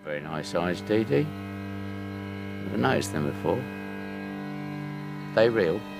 Very nice eyes, Dee Dee. Never noticed them before. They real?